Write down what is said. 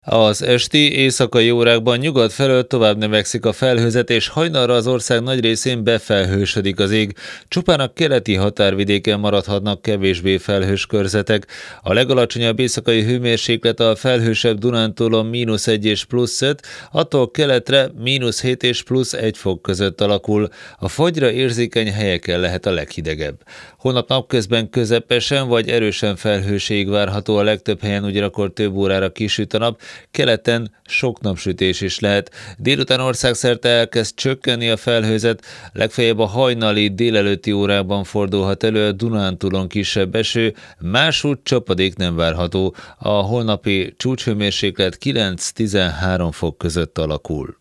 Az esti éjszakai órákban nyugat felől tovább növekszik a felhőzet, és hajnalra az ország nagy részén befelhősödik az ég. Csupán a keleti határvidéken maradhatnak kevésbé felhős körzetek. A legalacsonyabb éjszakai hőmérséklet a felhősebb Dunántúlon -1 és +5, attól keletre -7 és +1 fok között alakul. A fagyra érzékeny helyeken lehet a leghidegebb. Holnap napközben közepesen vagy erősen felhős ég várható, a legtöbb helyen ugyanakkor több órára kisüt a nap, keleten sok napsütés is lehet. Délután országszerte elkezd csökkenni a felhőzet, legfeljebb a hajnali délelőtti órákban fordulhat elő a Dunántúlon kisebb eső, másútt csapadék nem várható. A holnapi csúcshőmérséklet 9-13 fok között alakul.